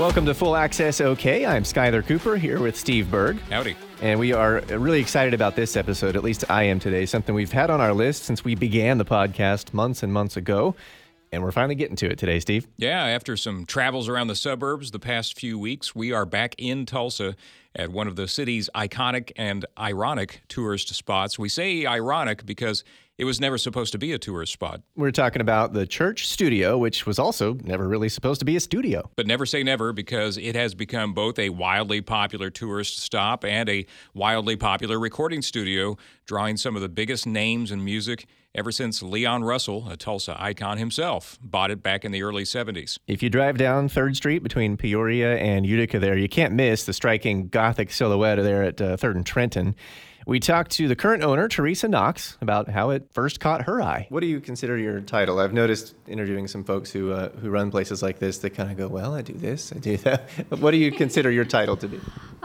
Welcome to Full Access OK. I'm Skylar Cooper here with Steve Berg. Howdy. And we are really excited about this episode, at least I am today, something we've had on our list since we began the podcast months and months ago. And we're finally getting to it today, Steve. Yeah, after some travels around the suburbs the past few weeks, we are back in Tulsa at one of the city's iconic and ironic tourist spots. We say ironic because it was never supposed to be a tourist spot. We're talking about the Church Studio, which was also never really supposed to be a studio. But never say never, because it has become both a wildly popular tourist stop and a wildly popular recording studio, drawing some of the biggest names in music ever since Leon Russell, a Tulsa icon himself, bought it back in the early 70s. If you drive down 3rd Street between Peoria and Utica there, you can't miss the striking Gothic silhouette there at 3rd and Trenton. We talked to the current owner, Teresa Knox, about how it first caught her eye. What do you consider your title? I've noticed interviewing some folks who run places like this, they kind of go, well, I do this, I do that. What do you consider your title to be?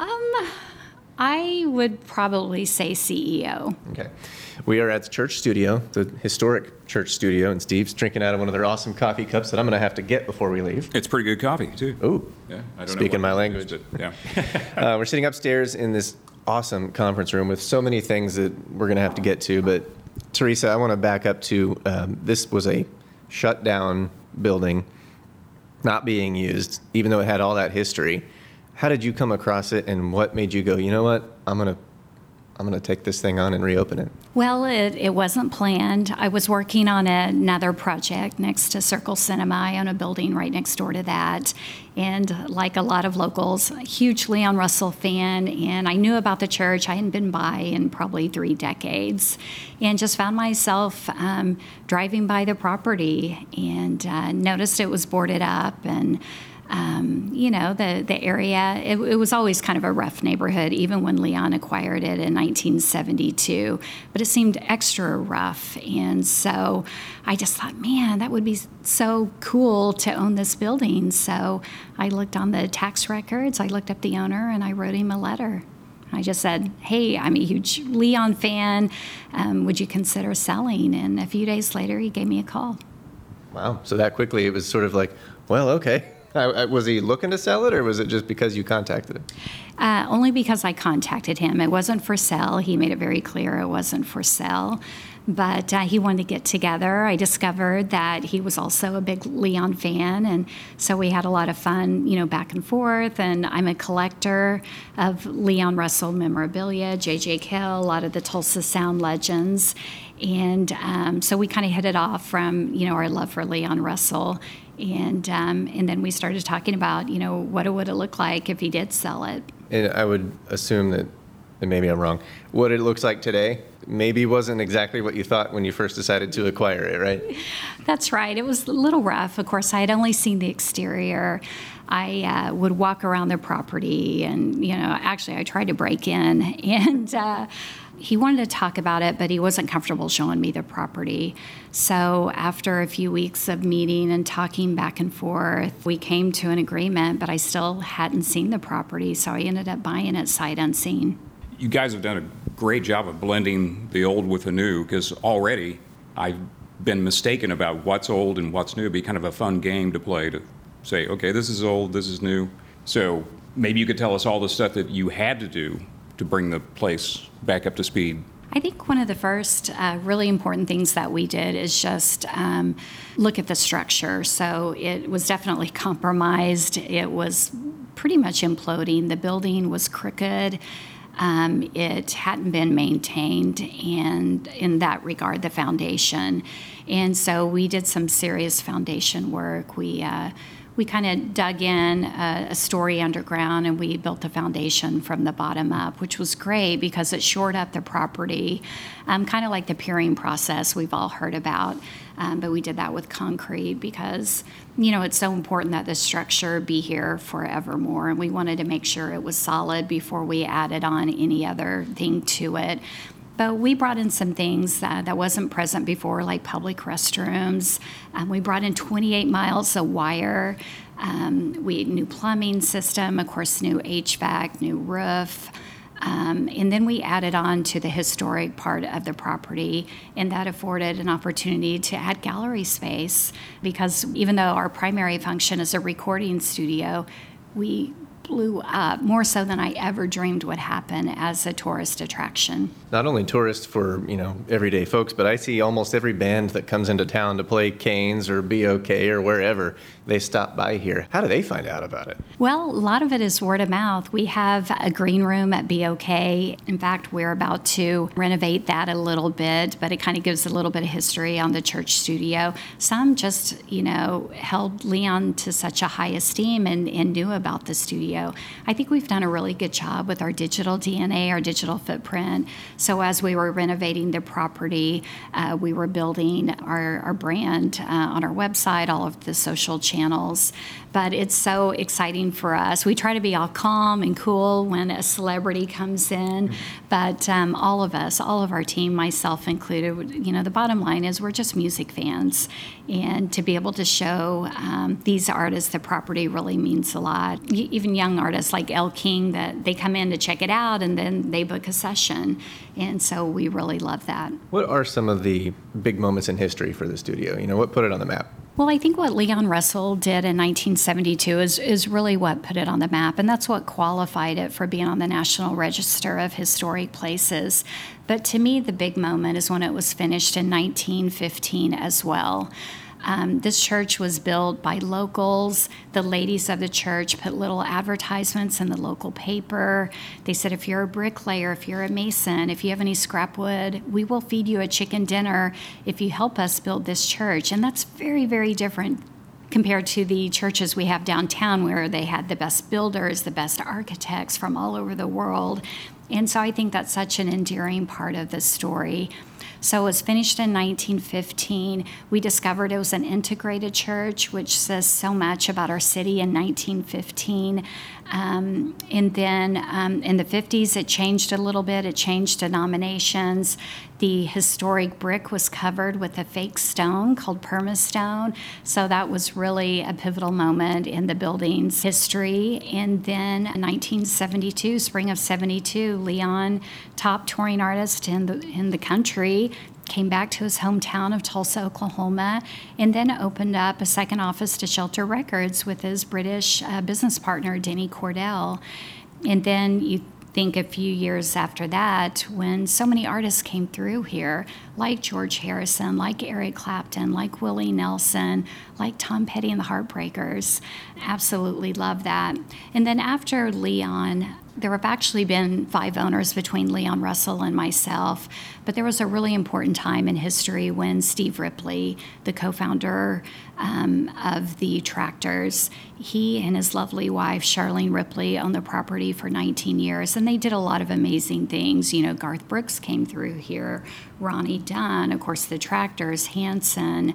I would probably say CEO. Okay. We are at the Church Studio, the historic Church Studio, and Steve's drinking out of one of their awesome coffee cups that I'm going to have to get before we leave. It's pretty good coffee, too. Ooh. Yeah, I don't Speaking my language. Yeah. We're sitting upstairs in this awesome conference room with so many things that we're going to have to get to. But, Teresa, I want to back up to this was a shut down building, not being used, even though it had all that history. How did you come across it, and what made you go, you know what, I'm gonna take this thing on and reopen it? Well, it wasn't planned. I was working on another project next to Circle Cinema. I own a building right next door to that. And like a lot of locals, a huge Leon Russell fan, and I knew about the church. I hadn't been by in probably 3 decades, and just found myself driving by the property and noticed it was boarded up, and the area, it was always kind of a rough neighborhood, even when Leon acquired it in 1972, but it seemed extra rough. And so I just thought, man, that would be so cool to own this building. So I looked on the tax records, I looked up the owner, and I wrote him a letter. I just said, hey, I'm a huge Leon fan. Would you consider selling? And a few days later, he gave me a call. Wow. So that quickly, it was sort of like, well, okay. Was he looking to sell it, or was it just because you contacted him? Only because I contacted him. It wasn't for sale. He made it very clear it wasn't for sale. But he wanted to get together. I discovered that he was also a big Leon fan, and so we had a lot of fun, back and forth. And I'm a collector of Leon Russell memorabilia, J.J. Cale, a lot of the Tulsa Sound legends. And so we kind of hit it off from, our love for Leon Russell. And then we started talking about, what would it look like if he did sell it. And I would assume that, and maybe I'm wrong, what it looks like today maybe wasn't exactly what you thought when you first decided to acquire it, right? That's right. It was a little rough. Of course, I had only seen the exterior. I would walk around the property, and, actually I tried to break in, and he wanted to talk about it, but he wasn't comfortable showing me the property. So after a few weeks of meeting and talking back and forth, we came to an agreement, but I still hadn't seen the property, so I ended up buying it sight unseen. You guys have done a great job of blending the old with the new, because already I've been mistaken about what's old and what's new. It'd be kind of a fun game to play, to say, okay, this is old, this is new. So maybe you could tell us all the stuff that you had to do to bring the place back up to speed. I think one of the first really important things that we did is just look at the structure. So it was definitely compromised. It was pretty much imploding. The building was crooked. It hadn't been maintained, and in that regard, the foundation. And so we did some serious foundation work. We kind of dug in a story underground, and we built the foundation from the bottom up, which was great because it shored up the property, kind of like the piering process we've all heard about. But we did that with concrete because, it's so important that the structure be here forevermore. And we wanted to make sure it was solid before we added on any other thing to it. But we brought in some things that wasn't present before, like public restrooms. We brought in 28 miles of wire. We had new plumbing system, of course, new HVAC, new roof. And then we added on to the historic part of the property, and that afforded an opportunity to add gallery space, because even though our primary function is a recording studio, we blew up, more so than I ever dreamed would happen as a tourist attraction. Not only tourists for, everyday folks, but I see almost every band that comes into town to play Canes or BOK or wherever, they stop by here. How do they find out about it? Well, a lot of it is word of mouth. We have a green room at BOK. In fact, we're about to renovate that a little bit, but it kind of gives a little bit of history on the church studio. Some just, held Leon to such a high esteem and knew about the studio. I think we've done a really good job with our digital DNA, our digital footprint. So as we were renovating the property, we were building our brand on our website, all of the social channels. But it's so exciting for us. We try to be all calm and cool when a celebrity comes in, but all of us, all of our team, myself included, the bottom line is we're just music fans. And to be able to show these artists the property really means a lot. Even young artists like Elle King, that they come in to check it out and then they book a session. And so we really love that. What are some of the big moments in history for the studio? What put it on the map? Well, I think what Leon Russell did in 1972 is really what put it on the map, and that's what qualified it for being on the National Register of Historic Places. But to me, the big moment is when it was finished in 1915 as well. This church was built by locals. The ladies of the church put little advertisements in the local paper. They said, if you're a bricklayer, if you're a mason, if you have any scrap wood, we will feed you a chicken dinner if you help us build this church. And that's very, very different compared to the churches we have downtown, where they had the best builders, the best architects from all over the world. And so I think that's such an endearing part of the story. So it was finished in 1915. We discovered it was an integrated church, which says so much about our city in 1915. And then in the 50s, it changed a little bit. It changed denominations. The historic brick was covered with a fake stone called permastone. So that was really a pivotal moment in the building's history. And then in 1972, spring of 72, Leon, top touring artist in the country, came back to his hometown of Tulsa, Oklahoma, and then opened up a second office to Shelter Records with his British business partner, Denny Cordell. And then you think a few years after that, when so many artists came through here, like George Harrison, like Eric Clapton, like Willie Nelson, like Tom Petty and the Heartbreakers. Absolutely love that. And then after Leon, there have actually been 5 owners between Leon Russell and myself, but there was a really important time in history when Steve Ripley, the co-founder of the Tractors, he and his lovely wife, Charlene Ripley, owned the property for 19 years, and they did a lot of amazing things. Garth Brooks came through here, Ronnie Dunn, of course, the Tractors, Hanson,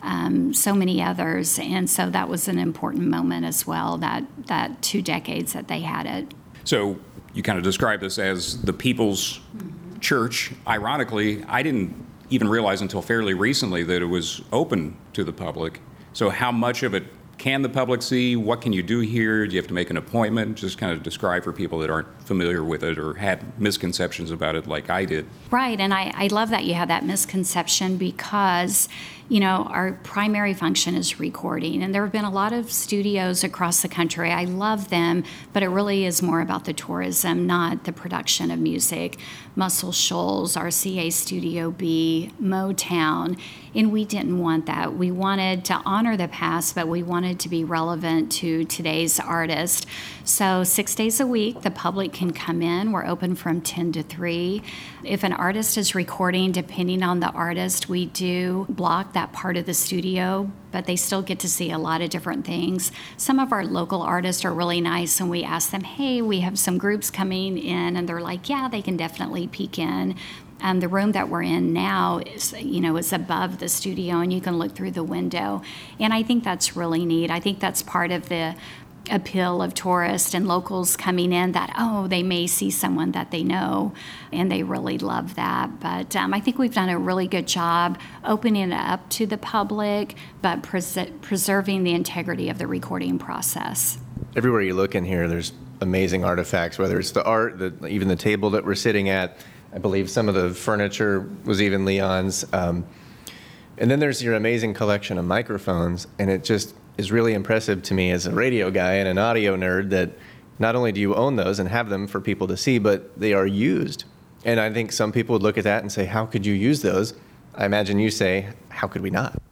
so many others, and so that was an important moment as well, that 2 decades that they had it. So you kind of describe this as the People's Church. Ironically, I didn't even realize until fairly recently that it was open to the public. So how much of it can the public see? What can you do here? Do you have to make an appointment? Just kind of describe for people that aren't familiar with it or had misconceptions about it like I did. Right, and I love that you have that misconception because our primary function is recording, and there have been a lot of studios across the country. I love them, but it really is more about the tourism, not the production of music. Muscle Shoals, RCA Studio B, Motown, and we didn't want that. We wanted to honor the past, but we wanted to be relevant to today's artist. So 6 days a week, the public can come in. We're open from 10 to 3. If an artist is recording, depending on the artist, we do block that part of the studio, but they still get to see a lot of different things. Some of our local artists are really nice, and we ask them, hey, we have some groups coming in, and they're like, yeah, they can definitely peek in. The room that we're in now is above the studio, and you can look through the window. And I think that's really neat. I think that's part of the appeal of tourists and locals coming in, that, they may see someone that they know, and they really love that. But I think we've done a really good job opening it up to the public, but preserving the integrity of the recording process. Everywhere you look in here, there's amazing artifacts, whether it's the art, even the table that we're sitting at. I believe some of the furniture was even Leon's. And then there's your amazing collection of microphones, and it is really impressive to me as a radio guy and an audio nerd, that not only do you own those and have them for people to see, but they are used. And I think some people would look at that and say, how could you use those? I imagine you say, how could we not?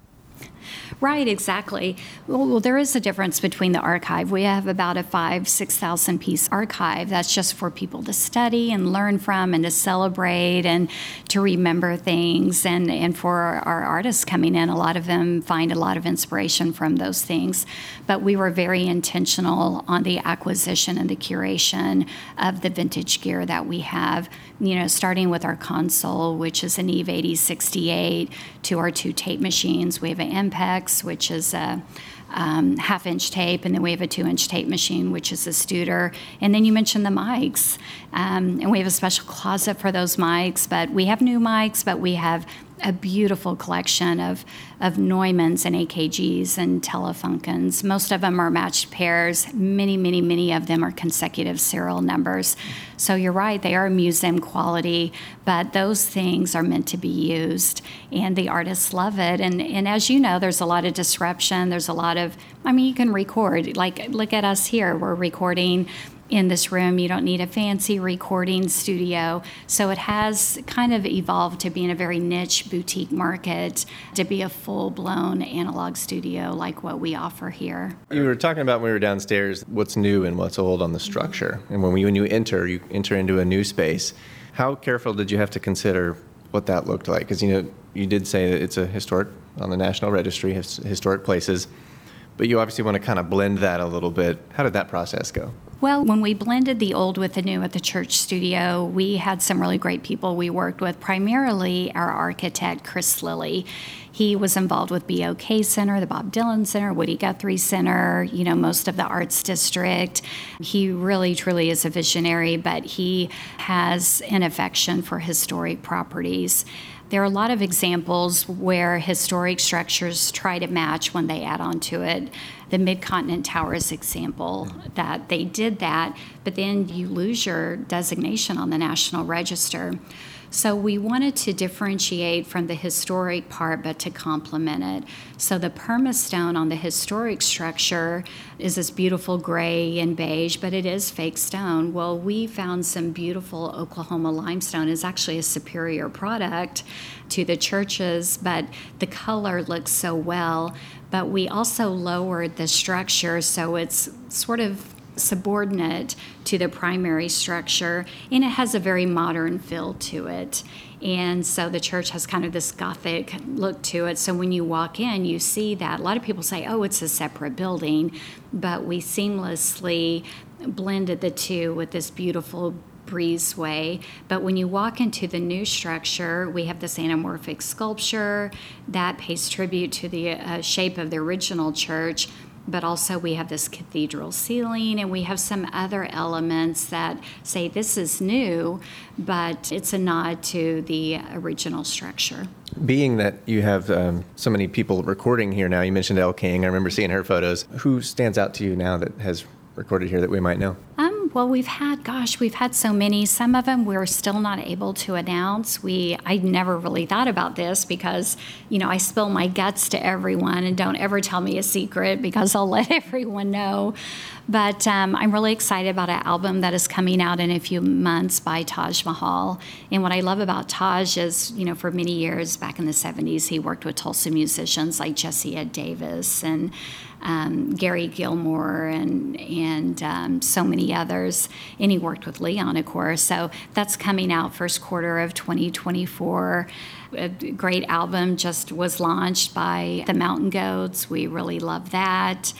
Right, exactly. Well, there is a difference between the archive. We have about a 6,000 piece archive. That's just for people to study and learn from and to celebrate and to remember things. And for our artists coming in, a lot of them find a lot of inspiration from those things. But we were very intentional on the acquisition and the curation of the vintage gear that we have, starting with our console, which is an Eve 8068, to our 2 tape machines. We have an MPEX, which is a half-inch tape, and then we have a 2-inch tape machine, which is a Studer. And then you mentioned the mics, and we have a special closet for those mics. But we have new mics, but we have a beautiful collection of Neumanns and AKGs and Telefunkens. Most of them are matched pairs. Many of them are consecutive serial numbers. So you're right, they are museum quality, but those things are meant to be used, and the artists love it. And as you know, there's a lot of disruption. There's a lot of, you can record. Like, look at us here. We're recording in this room. You don't need a fancy recording studio. So it has kind of evolved to being a very niche boutique market, to be a full-blown analog studio like what we offer here. You were talking about when we were downstairs, what's new and what's old on the structure. And when you enter into a new space. How careful did you have to consider what that looked like? Because, you did say that it's a historic, on the National Registry, historic places, but you obviously want to kind of blend that a little bit. How did that process go? Well, when we blended the old with the new at the church studio, we had some really great people we worked with, primarily our architect, Chris Lilly. He was involved with BOK Center, the Bob Dylan Center, Woody Guthrie Center, most of the Arts District. He really, truly is a visionary, but he has an affection for historic properties. There are a lot of examples where historic structures try to match when they add on to it. The Mid-Continent Towers example, that they did that, but then you lose your designation on the National Register. So we wanted to differentiate from the historic part, but to complement it. So the permastone on the historic structure is this beautiful gray and beige, but it is fake stone. Well, we found some beautiful Oklahoma limestone. It's actually a superior product to the churches, but the color looks so well. But we also lowered the structure, so it's sort of subordinate to the primary structure, and it has a very modern feel to it. And so the church has kind of this Gothic look to it. So when you walk in, you see that. A lot of people say, oh, it's a separate building, but we seamlessly blended the two with this beautiful breezeway. But when you walk into the new structure, we have this anamorphic sculpture that pays tribute to the shape of the original church. But also we have this cathedral ceiling, and we have some other elements that say this is new, but it's a nod to the original structure. Being that you have so many people recording here now, you mentioned Elle King. I remember seeing her photos. Who stands out to you now that has recorded here that we might know? Well, we've had so many. Some of them we're still not able to announce. I never really thought about this because, I spill my guts to everyone, and don't ever tell me a secret because I'll let everyone know. But I'm really excited about an album that is coming out in a few months by Taj Mahal. And what I love about Taj is, for many years back in the 70s, he worked with Tulsa musicians like Jesse Ed Davis and Gary Gilmore and so many others. And he worked with Leon, of course. So that's coming out first quarter of 2024. A great album just was launched by the Mountain Goats. We really love that.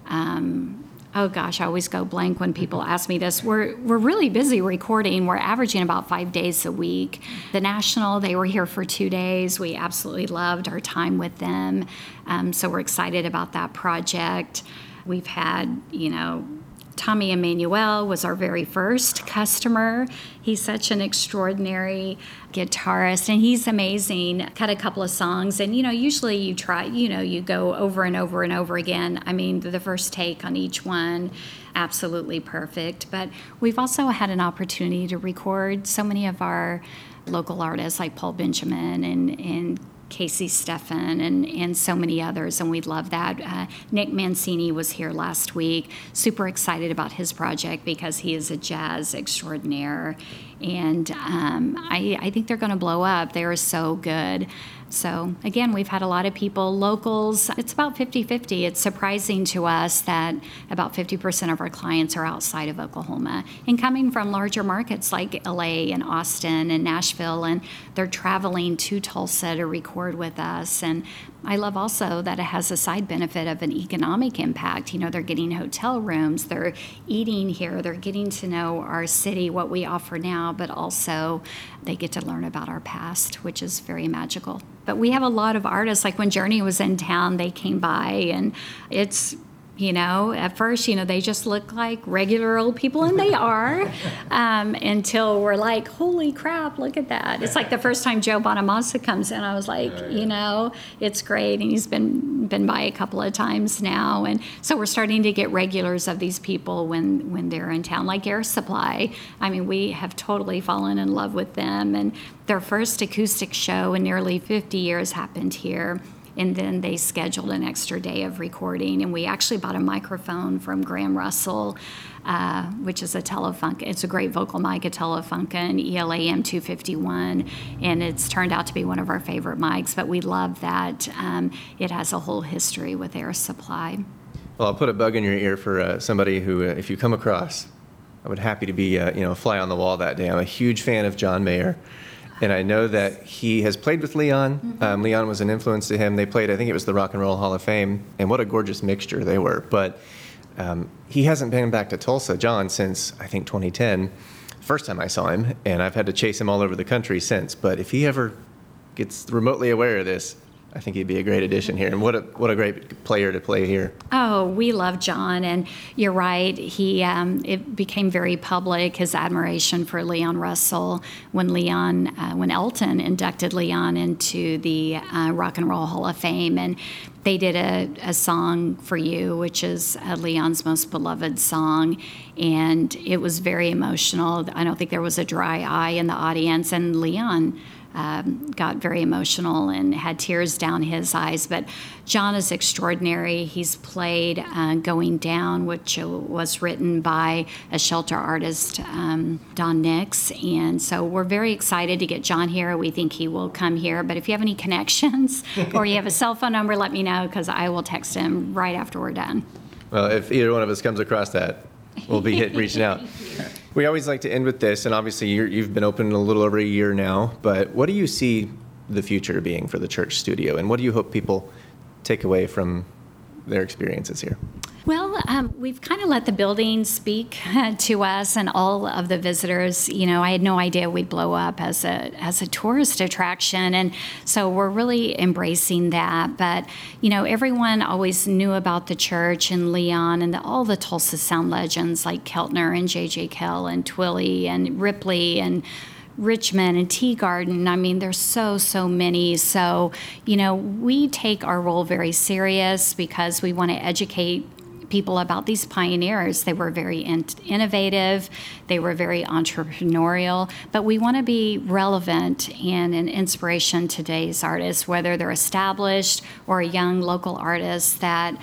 Oh gosh, I always go blank when people ask me this. We're really busy recording. We're averaging about 5 days a week. The National, they were here for 2 days. We absolutely loved our time with them. So we're excited about that project. We've had, Tommy Emmanuel was our very first customer. He's such an extraordinary guitarist, and he's amazing. Cut a couple of songs, and usually you try, you go over and over and over again. The first take on each one, absolutely perfect. But we've also had an opportunity to record so many of our local artists like Paul Benjamin and Casey Steffen and so many others, and we love that. Nick Mancini was here last week, super excited about his project because he is a jazz extraordinaire, and I think they're going to blow up. They are so good. So again, we've had a lot of people, locals. It's about 50-50. It's surprising to us that about 50% of our clients are outside of Oklahoma and coming from larger markets like LA and Austin and Nashville, and they're traveling to Tulsa to record with us. And I love also that it has a side benefit of an economic impact. You know, they're getting hotel rooms, they're eating here, they're getting to know our city, what we offer now, but also they get to learn about our past, which is very magical. But we have a lot of artists, like when Journey was in town, they came by, and it's, you know, at first, you know, they just look like regular old people, and they are, until we're like, holy crap, look at that. It's like the first time Joe Bonamassa comes in, I was like, you know, it's great, and he's been by a couple of times now, and so we're starting to get regulars of these people when they're in town, like Air Supply. I mean, we have totally fallen in love with them, and their first acoustic show in nearly 50 years happened here. And then they scheduled an extra day of recording, and we actually bought a microphone from Graham Russell, which is a Telefunken. It's a great vocal mic, a Telefunken ELAM 251, and it's turned out to be one of our favorite mics. But we love that it has a whole history with Air Supply. Well, I'll put a bug in your ear for somebody who, if you come across, I would happy to be a fly on the wall that day. I'm a huge fan of John Mayer. And I know that he has played with Leon. Mm-hmm. Leon was an influence to him. They played, I think it was the Rock and Roll Hall of Fame, and what a gorgeous mixture they were. But he hasn't been back to Tulsa, John, since, I think, 2010, first time I saw him, and I've had to chase him all over the country since. But if he ever gets remotely aware of this, I think he'd be a great addition here. And what a great player to play here. Oh, we love John, and you're right. He it became very public, his admiration for Leon Russell, when Elton inducted Leon into the Rock and Roll Hall of Fame, and they did a song for you, which is Leon's most beloved song, and it was very emotional. I don't think there was a dry eye in the audience, and Leon got very emotional and had tears down his eyes. But John is extraordinary. He's played Going Down, which was written by a shelter artist, Don Nix. And so we're very excited to get John here. We think he will come here. But if you have any connections or you have a cell phone number, let me know, because I will text him right after we're done. Well, if either one of us comes across that, we'll be reaching out. We always like to end with this, and obviously you've been open a little over a year now, but what do you see the future being for the church studio, and what do you hope people take away from their experiences here? Well, we've kind of let the building speak to us and all of the visitors. You know, I had no idea we'd blow up as a tourist attraction, and so we're really embracing that. But, you know, everyone always knew about the church and Leon and all the Tulsa sound legends like Keltner and J.J. Kell and Twilly and Ripley and Richmond and Teagarden. I mean, there's so many. So, you know, we take our role very serious because we want to educate people about these pioneers. They were very innovative, they were very entrepreneurial, but we want to be relevant and an inspiration to today's artists, whether they're established or a young local artist that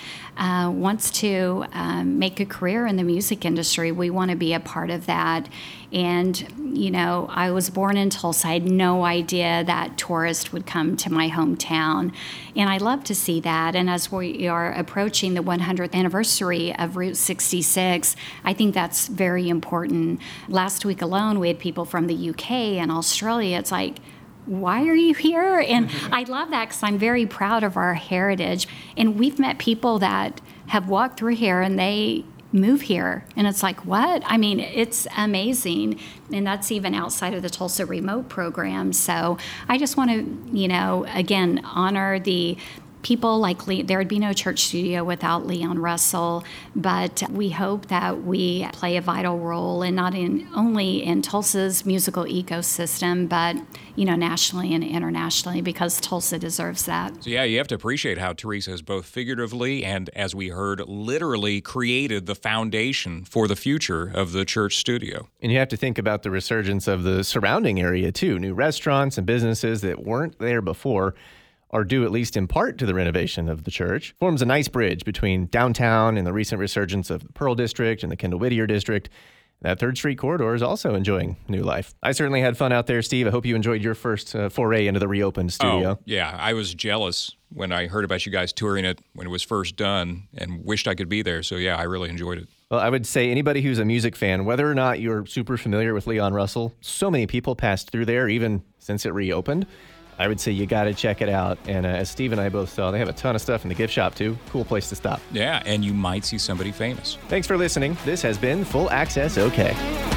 wants to make a career in the music industry. We want to be a part of that. And, you know, I was born in Tulsa. I had no idea that tourists would come to my hometown. And I love to see that. And as we are approaching the 100th anniversary of Route 66, I think that's very important. Last week alone, we had people from the UK and Australia. It's like, why are you here? And I love that because I'm very proud of our heritage. And we've met people that have walked through here and they move here. And it's like, what? I mean, it's amazing. And that's even outside of the Tulsa Remote program. So I just want to, you know, again, honor the people like there would be no church studio without Leon Russell, but we hope that we play a vital role and not only in Tulsa's musical ecosystem, but, you know, nationally and internationally, because Tulsa deserves that. So yeah, you have to appreciate how Teresa has both figuratively and, as we heard, literally created the foundation for the future of the church studio. And you have to think about the resurgence of the surrounding area too, new restaurants and businesses that weren't there before. are due at least in part to the renovation of the church, forms a nice bridge between downtown and the recent resurgence of the Pearl District and the Kendall Whittier District. That 3rd Street corridor is also enjoying new life. I certainly had fun out there, Steve. I hope you enjoyed your first foray into the reopened studio. Oh, yeah. I was jealous when I heard about you guys touring it when it was first done and wished I could be there. So, yeah, I really enjoyed it. Well, I would say anybody who's a music fan, whether or not you're super familiar with Leon Russell, so many people passed through there even since it reopened. I would say you got to check it out. And as Steve and I both saw, they have a ton of stuff in the gift shop, too. Cool place to stop. Yeah, and you might see somebody famous. Thanks for listening. This has been Full Access OK.